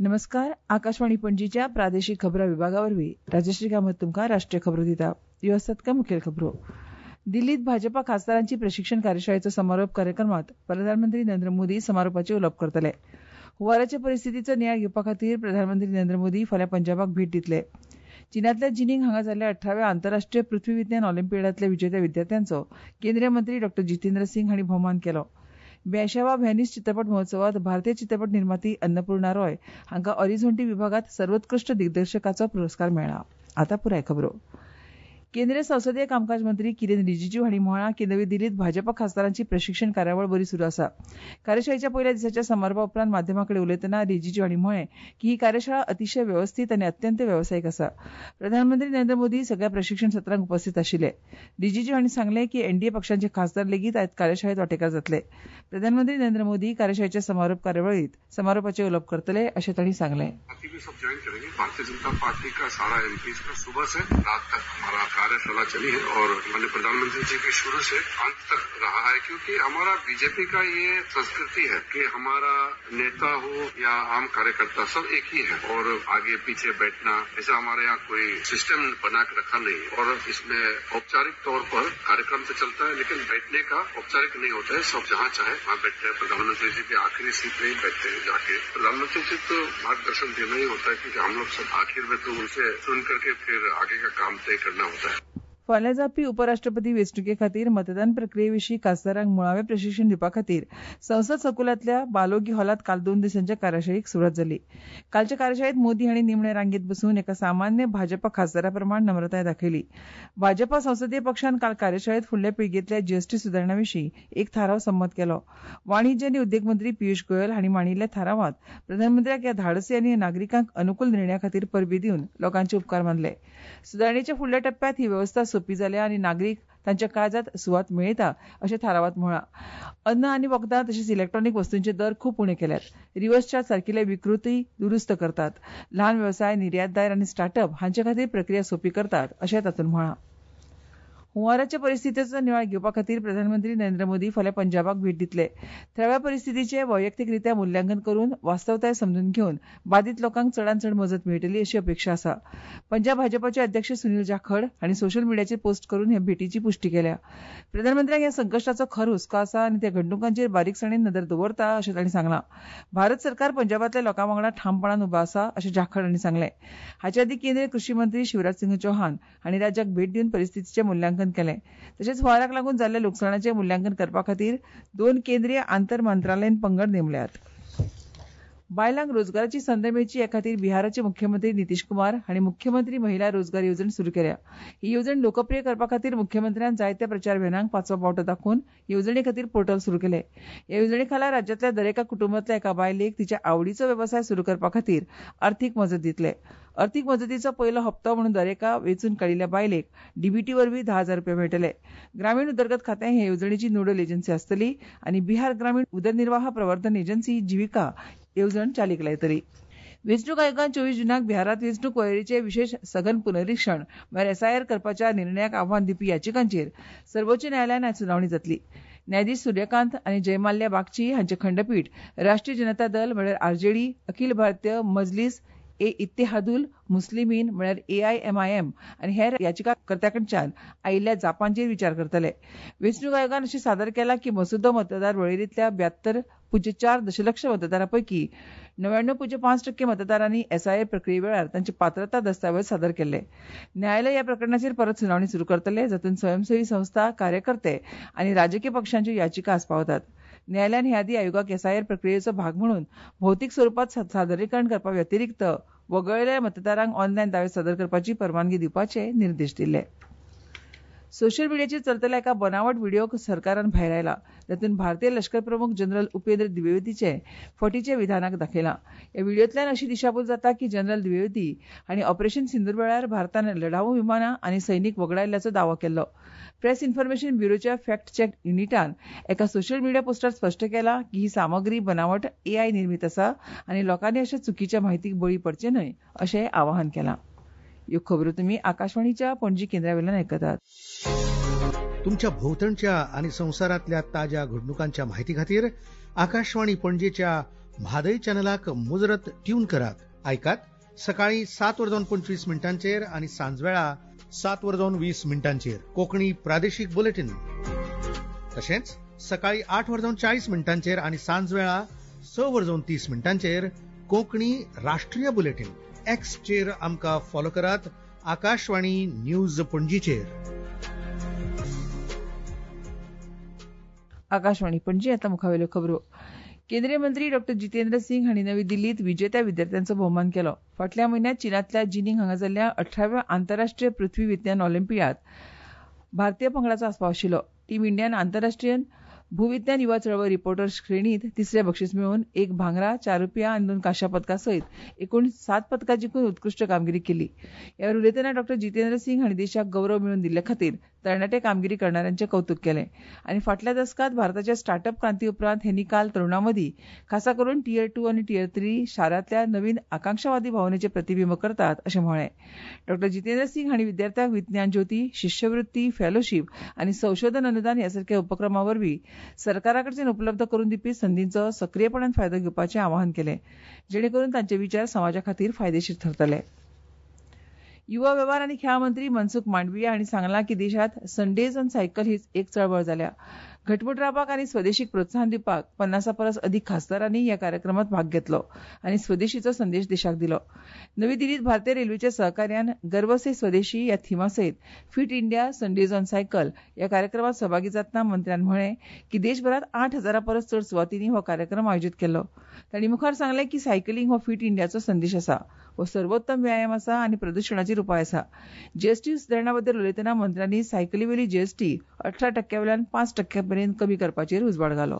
नमस्कार. आकाशवाणी पणजीच्या प्रादेशीक खबरां विभागावरवीं राजश्री कामत तुमकां राष्ट्रीय खबरो दिता. ह्यो आसात कांय मुखेल खबरो. दिल्लीत भाजपा खासदारांची प्रशिक्षण कार्यशाळेचो समारोप कार्यक्रमात प्रधानमंत्री नरेंद्र मोदी समारोपाचे उलोवप करतले. हुंवाराचे परिस्थितीचो नियाळ घेवपा खातीर प्रधानमंत्री नरेंद्र मोदी फाल्यां पंजाबाक भेट दितले. चीनांतल्या जिनींग हांगा जाल्ल्या 18व्या आंतरराष्ट्रीय पृथ्वी विज्ञान ऑलिंपियाडांतल्या विजेत्या विद्यार्थ्यांचो केंद्रीय मंत्री डॉ. जितेंद्र सिंग हांणी भोवमान केलो. 82वा व्हेनिस चित्रपट महोत्सवात भारतीय चित्रपट निर्माती अन्नपूर्णा रॉय हांका ऑरिझोंटी विभागांत सर्वोत्कृश्ट दिग्दर्शकाचो पुरस्कार मेळ्ळा. आतां पुराय खबरो. केंद्रीय संसदीय कामकाज मंत्री किरेन रिजीजू हांणी म्हळां की नवी दिल्लीत भाजपा खासदारांची प्रशिक्षण कार्यावळ बरी सुरू आसा. कार्यशाळेच्या पयल्या दिसाच्या समारोपा उपरांत माध्यमांकडेन उलयतना रिजीजू हांणी म्हळें की ही कार्यशाळा अतिशय वेवस्थीत आनी अत्यंत वेवसायीक आसा. प्रधानमंत्री नरेंद्र मोदी सगळ्या प्रशिक्षण सत्रांक उपस्थित आशिल्ले. रिजीजू हांणी सांगलें की एनडीए पक्षांचे खासदार लेगीत आयज कार्यशाळेंत वांटेकार जातले. प्रधानमंत्री नरेंद्र मोदी कार्यशाळेच्या समारोप कार्यावळींत समारोपाचे उलोवप करतले अशें तांणी सांगलें. भारतीय जनता पार्टी का सारा एमपीज का सुबह से रात तक हमारा कार्यशाला चली है और माननीय प्रधानमंत्री जी के शुरू से अंत तक रहा है, क्योंकि हमारा बीजेपी का ये संस्कृति है कि हमारा नेता हो या आम कार्यकर्ता सब एक ही है और आगे पीछे बैठना ऐसा हमारे यहाँ कोई सिस्टम बना के रखा नहीं और इसमें औपचारिक तौर पर कार्यक्रम तो चलता है लेकिन बैठने का औपचारिक नहीं होता है. सब जहाँ चाहे वहाँ बैठते हैं. प्रधानमंत्री जी के आखिरी सीट में ही बैठते हैं जाके. प्रधानमंत्री जी तो मार्गदर्शन देना ही होता है क्योंकि हम लोग सब आखिर में तो उनसे सुन करके फिर आगे का काम तय करना होता है. फाल्यां जावपी उपराष्ट्रपती वेंचणुके खातीर मतदान प्रक्रिये विशीं खासदारांक मुळावें प्रशिक्षण दिवपा खातीर संसद संकुलांतल्या बालोगी हॉलांत काल 2 दिसांच्या कार्यशाळेक सुरवात जाली. कालच्या कार्यशाळेंत मोदी हांणी निमणे रांगेंत बसून एका सामान्य भाजपा खासदारा प्रमाण नम्रताय दाखयली. भाजपा संसदीय पक्षान काल कार्यशाळेंत फुडल्या पिळगेंतल्या जीएसटी सुदारणा विशीं एक थाराव संमत केलो. वाणिज्य आनी उद्देग मंत्री पियूष गोयल हांणी मांडिल्ल्या थारावांत प्रधानमंत्र्याक ह्या धाडसी आनी नागरिकांक अनुकूल निर्णया खातीर परबी दिवन लोकांचे उपकार मानले. सुदारणेच्या फुडल्या टप्प्यांत ही वेवस्था सोपी जाल्या आनी नागरीक तांच्या काळजांत सुवात मेळयता अशें थारावांत म्हळां. अन्न आनी वखदां तशेंच इलेक्ट्रॉनिक वस्तूंचे दर खूब उणे केल्यात. रिवर्स चार्ज सारकिल्ले विकृती दुरुस्त करतात. ल्हान वेवसाय, निर्यातदार आनी स्टार्टअप हांचे खातीर प्रक्रिया सोपी करतात अशें तातूंत म्हळां. हुंवाराचे परिस्थितीचो नियाळ घेवपा खातीर प्रधानमंत्री नरेंद्र मोदी फाल्यां पंजाबाक भेट दितले. थळाव्या परिस्थितीचें वैयक्तीकरित्या मुल्यांकन करून वास्तवताय समजून घेवन बाधित लोकांक चडांत चड मजत मेळटली अशी अपेक्षा आसा. पंजाब भाजपाचे अध्यक्ष सुनील जाखड हांणी सोशल मिडियाचेर पोस्ट करून हे भेटीची पुष्टी केल्या. प्रधानमंत्र्यांक ह्या संकश्टाचो खर हुस्को आसा आनी त्या घडणुकांचेर बारीकसाणेन नदर दवरता अशें तांणी सांगलां. भारत सरकार पंजाबांतल्या लोकां वांगडा ठामपणान उबो आसा अशें जाखड हांणी सांगलें. हाचे आदीं केंद्रीय कृशी मंत्री शिवराज सिंह चौहान हांणी राज्याक भेट दिवन परिस्थितीचें मुल्यांकन केलें. तशेंच हुंवाराक लागून जाल्ल्या लुकसाणाचें मुल्यांकन करपा खातीर 2 केंद्रीय आंतर मंत्रालयीन पंगड नेमल्यात. बायलांक रोजगाराची संद मेळची हे खातीर बिहाराचे मुख्यमंत्री नितीश कुमार हांणी मुख्यमंत्री महिला रोजगार येवजण सुरू केल्या. ही येवजण लोकप्रिय करपा खातीर मुख्यमंत्र्यान जायत्या प्रचार अभियानांक 5वो पावटो दाखोवन येवजणे खातीर पोर्टल सुरू केलें. ह्या येवजणे खाला राज्यांतल्या दरेका कुटुंबांतल्या एका बायलेक तिच्या आवडीचो वेवसाय सुरू करपा खातीर अर्थीक मजत दितले. अर्थीक मजतीचो पयलो हप्तो म्हणून दरेका वेंचून काडिल्ल्या बायलेक डीबीटी वरवीं 10,000 रुपया मेळटले. ग्रामीण उदरगत खातें हे येवजणेची नोडल एजन्सी आसतली आनी बिहार ग्रामीण उदरनिर्वाह प्रवर्तन एजन्सी जिविका येवजण चालीक लायतली. वेंचणूक आयोगान 24 जूनाक बिहारांत वेंचणूक वळेरीचें विशेष सघन पुनरिक्षण म्हळ्यार एसआयआर करपाच्या निर्णयाक आव्हान दिवपी याचिकांचेर सर्वोच्च न्यायालयान आयज सुनावणी जातली. न्यायाधीश सूर्यकांत आनी जयमाल्या बागची हांचे खंडपीठ राष्ट्रीय जनता दल म्हळ्यार आरजेडी, अखिल भारतीय मजलीस ए इत्तेहादुल मुस्लिमीन म्हळ्यार एआयएमआयएम आनी हेर याचिकाकर्त्यांकडच्यान आयिल्ल्या जापांचेर विचार करतले. वेंचणूक आयोगान अशें सादर केलां की मसुदो मतदार वळेरींतल्या 72.4 दशलक्ष मतदारां पैकी 99.5% मतदारांनी एसआयआर प्रक्रिये वेळार तांचे पात्रता दस्तावेज सादर केल्ले. न्यायालय ह्या प्रकरणाचेर परत सुनावणी सुरू करतले, जातूंत स्वयंसेवी संस्था, कार्यकर्ते आनी राजकीय पक्षांच्यो याचिका आस्पावतात. न्यायालयान हे आदीं आयोगाक एसआयआर प्रक्रियेचो भाग म्हणून भौतीक स्वरुपात सादरीकरण करपा व्यतिरिक्त वगळलेल्या मतदारांक ऑनलायन दावे सादर करपाची परवानगी दिवपाचे निर्देश दिले. सोशल मिडियाचेर चलतल्या एका बनावट व्हिडिओक सरकारान भायर आयला. तातूंत भारतीय लश्कर प्रमुख जनरल उपेंद्र द्विवेदीचे फटीचे विधानाक दाखयलां. ह्या व्हिडिओंतल्यान अशी दिशाभूल जाता की जनरल द्विवेदी हांणी ऑपरेशन सिंदूर वेळार भारतान लढाऊ विमानां आनी सैनीक वगडायिल्ल्याचो दावो केल्लो. प्रेस इन्फॉर्मेशन ब्युरोच्या फॅक्ट चेक युनिटान एका सोशल मिडिया पोस्टार स्पश्ट केलां की ही सामग्री बनावट एआय निर्मीत आसा आनी लोकांनी अशा चुकीच्या म्हायतीक बळी पडचे न्हय अशें आवाहन केलां. ह्यो खबरो तुमी आकाशवाणीच्या पणजी केंद्रावेल्यान आयकतात. तुमच्या भोवतणच्या आणि संवसारातल्या ताज्या घडणुकांच्या माहिती खातीर आकाशवाणी पणजेच्या म्हादय चॅनलाक मुजरत ट्यून करात. ऐकात सकाळी 7:25 आणि सांजवेळा 7:20 कोकणी प्रादेशिक बुलेटिन. तशेंच सकाळी 8:40 आणि सांजवेळा 6:30 कोकणी राष्ट्रीय बुलेटिन. एक्स चेर आमका फॉलो करात. आकाशवाणी न्यूज पणजीचेर. आकाशवाणी पणजी. आता मुखावेल्यो खबरो. केंद्रीय मंत्री डॉ. जितेंद्र सिंग हांणी नवी दिल्लीत विजेत्या विद्यार्थ्यांचो भोवमान केलो. फाटल्या म्हयन्यांत चीनांतल्या जिनींग हांगा जाल्ल्या 18व्या आंतरराष्ट्रीय पृथ्वी विज्ञान ऑलिंपियादांत भारतीय पंगडाचो आस्पाव आशिल्लो. टीम इंडियान आंतरराष्ट्रीय भूविज्ञान युवा चळवळ रिपोर्टर श्रेणींत तिसरें बक्षीस मेळोवन 1 भांगरा, 4 रुपया आनी 2 कांश्या पदकां सयत एकूण 7 पदकां जिखून उत्कृश्ट कामगिरी केली. ह्या वेळार उलयतना डॉ. जितेंद्र सिंग हांणी देशाक गौरव मेळोवन दिल्ले खातीर तरणाटे कामगिरी करणाऱ्यांचें कौतुक केलें आनी फाटल्या दसकांत भारताच्या स्टार्टअप क्रांती उपरांत हे निकाल तरुणां मदीं खासा करून टियर 2 आनी टियर 3 शारांतल्या नवीन आकांक्षावादी भावनेचें प्रतिबिंब करतात अशें म्हळें. डॉ. जितेंद्र सिंग हांणी विद्यार्थ्यांक विज्ञान ज्योती, शिश्यवृत्ती, फेलोशीप आनी संशोधन अनुदान ह्या सारक्या उपक्रमां वरवीं सरकारा कडच्यान उपलब्ध करून दिवपी संदींचो सक्रीयपणान फायदो घेवपाचें आवाहन केलें, जेणे करून तांचे विचार समाजा खातीर फायदेशीर ठरतले. युवा वेव्हार आनी खेळां मंत्री मनसुख मांडविया हांणी सांगलां की देशांत संडेज ऑन सायकल ही एक चळवळ जाल्या. घटमूट रावपाक आनी स्वदेशीक प्रोत्साहन दिवपाक 50 परस अदीक खासदारांनी ह्या कार्यक्रमांत भाग घेतलो आनी स्वदेशीचो संदेश देशाक दिलो. नवी दिल्लींत भारतीय रेल्वेच्या सहकार्यान गर्व से स्वदेशी ह्या थिमा सयत fit India Sundays on cycle ह्या कार्यक्रमांत सहभागी जातना मंत्र्यान म्हळें की देशभरांत 8,000 परस चड सुवातींनी हो कार्यक्रम आयोजीत केल्लो. तांणी मुखार सांगलें की सायकलिंग हो फिट इंडियाचो संदेश आसा, हो सर्वोत्तम व्यायाम आसा आनी प्रदुशणाचेर उपाय आसा. जीएसटी सुदारणा बद्दल उलयतना मंत्र्यांनी सायकलीवेली जीएसटी 18% वयल्यान 5% पर्यंत कमी करपाचेर उजवाड घालो.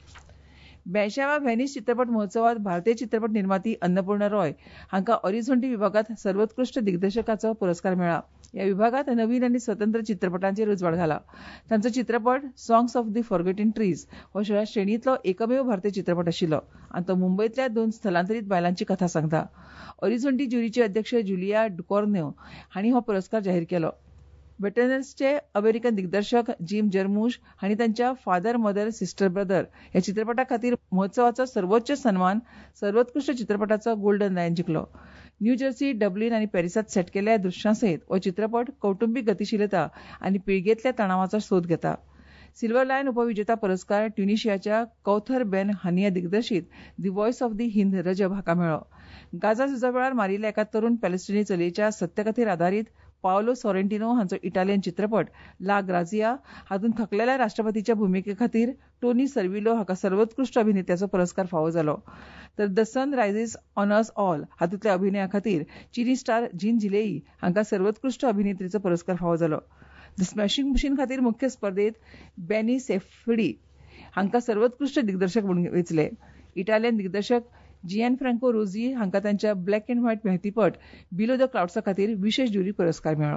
82व्या व्हेनिस चित्रपट महोत्सवांत भारतीय चित्रपट निर्माती अन्नपूर्णा रॉय हांका ऑरिझोंटी विभागांत सर्वोत्कृश्ट दिग्दर्शकाचो पुरस्कार मेळ्ळा. ह्या विभागांत नवीन आनी स्वतंत्र चित्रपटांचेर उजवाड घाला. तांचो चित्रपट songs of the forgotten trees हो ह्या श्रेणींतलो एकमेव भारतीय चित्रपट आशिल्लो आनी तो मुंबयंतल्या 2 स्थलांतरीत बायलांची कथा सांगता. ऑरिझोंटी ज्युरीचे अध्यक्ष जुलिया डुकॉर्नो हांणी हो पुरस्कार जाहीर केलो. वेटरन्सचे अमेरिकन दिग्दर्शक जिम जर्मुश हांणी तांच्या फादर मदर सिस्टर ब्रदर ह्या चित्रपटा खातीर महोत्सवाचो सर्वोच्च सन्मान सर्वोत्कृश्ट चित्रपटाचो गोल्डन लायन जिखलो. न्यू जर्सी, डब्लिन आनी पॅरिसांत सेट केल्ल्या दृश्यां सयत हो चित्रपट कौटुंबीक गतीशीलता आनी पिळगेंतल्या तणावाचो सोद घेता. सिल्वर लायन उपविजेता पुरस्कार ट्युनिशियाच्या कौथर बेन हानिया दिग्दर्शीत the voice of the Hind Rajab हाका मेळ्ळो. गाझा झुजा वेळार मारिल्ल्या एका तरुण पॅलेस्टिनी चलयेच्या सत्यकथेर आदारीत पावलो सॉरेंटिनो हांचो इटालियन चित्रपट ला ग्राझिया हातूंत थकलेल्या राष्ट्रपतीच्या भुमिके खातीर टोनी सर्विलो हाका सर्वोत्कृश्ट अभिनेत्याचो पुरस्कार फावो जालो. तर the sun rises on us all हातूंतल्या अभिनया खातीर चिनी स्टार जीन जिलेई हांका सर्वोत्कृश्ट अभिनेत्रीचो पुरस्कार फावो जालो. द स्मॅशिंग मशीन खातीर मुख्य स्पर्धेत बेनी सेफिडी हांका सर्वोत्कृश्ट दिग्दर्शक म्हूण वेंचले. इटालियन दिग्दर्शक जियान फ्रँको रोझी हांका तांच्या ब्लॅक अँड व्हायट मेहतीपट बिलो द क्लाउड्सा खातीर विशेष ज्युरी पुरस्कार मेळ्ळो.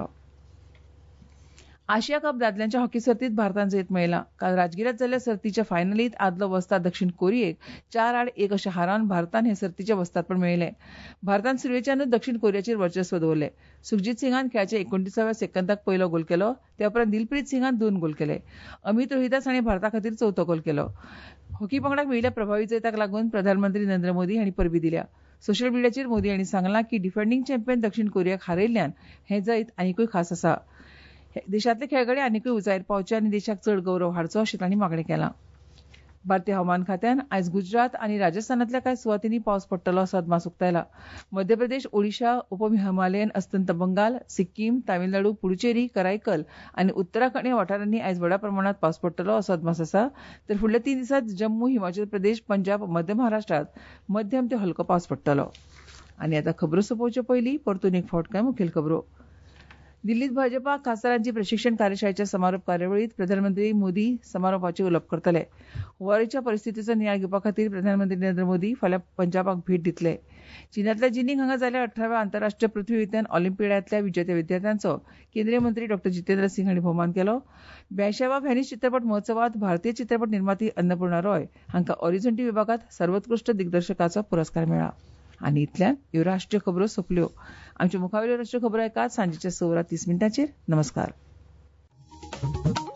आशिया कप दादल्यांच्या हॉकी सर्तींत भारतान जैत मेळयला. काल राजगिरात जाल्ल्या सर्तीच्या फायनलींत आदलो वस्ताद दक्षिण कोरियेक 4-1 अशें हारावन भारतान हे सर्तीचें वस्तादपण मेळयलें. भारतान सुरवेच्यानूच दक्षिण कोरियाचेर वर्चस्व दवरलें. सुखजीत सिंगान खेळाच्या 39व्या सेकंदाक पयलो गोल केलो. ते उपरांत दिलप्रीत सिंगान 2 गोल केले. अमित रोहिदास हांणी भारता खातीर 4थो गोल केलो. हॉकी पंगडाक मेळिल्ल्या प्रभावी जैताक लागून प्रधानमंत्री नरेंद्र मोदी हांणी परबी दिल्या. सोशल मिडियाचेर मोदी हांणी सांगलां की डिफेंडींग चॅम्पियन दक्षिण कोरियाक हारयिल्ल्यान हें जैत आनीकूय खास आसा. देशांतले खेळगडे आनीकूय उंचायेर पावचे आनी देशाक चड गौरव हाडचो अशें तांणी मागणें केलां. भारतीय हवामान खात्यान आयज गुजरात आनी राजस्थानांतल्या कांय सुवातींनी पावस पडटलो असो अदमास उक्तायला. मध्य प्रदेश, ओडिशा, उपहिमालयन अस्तंत बंगाल, सिक्कीम, तामिळनाडू, पुडुचेरी, करायकल आनी उत्तराखंड ह्या वाठारांनी आयज व्हड प्रमाणांत पावस पडटलो असो अदमास आसा. तर फुडल्या 3 दिसांत जम्मू, हिमाचल प्रदेश, पंजाब, मध्य महाराष्ट्रांत मध्यम ते हलको पावस पडटलो. आनी आतां खबरो सोंपोवचे पयलीं परतून एक फावट कांय मुखेल खबरो. दिल्लीत भाजपा खासदारांची प्रशिक्षण कार्यशाळेच्या समारोप कार्यावळीत प्रधानमंत्री मोदी समारोपाचे उलोवप करतले. हुंवारेच्या परिस्थितीचो नियाळ घेवपा खातीर प्रधानमंत्री नरेंद्र मोदी फाल्यां पंजाबाक भेट दितले. चीनांतल्या जिनींग हांगा जाल्ल्या 18व्या आंतरराष्ट्रीय पृथ्वी विज्ञान ऑलिंपियादांतल्या विजेत्या विद्यार्थ्यांचो केंद्रीय मंत्री डॉ. जितेंद्र सिंग हांणी भोवमान केलो. 82व्या व्हेनिस चित्रपट महोत्सवांत भारतीय चित्रपट निर्माती अन्नपूर्णा रॉय हांका ऑरिझोंटी विभागांत सर्वोत्कृश्ट दिग्दर्शकाचो पुरस्कार मेळ्ळा. आनी इतल्यान ह्यो राष्ट्रीय खबरो सोंपल्यो. आमच्यो मुखावेल्यो राष्ट्रीय खबरो ऐकात सांजेच्या 6:30 नमस्कार.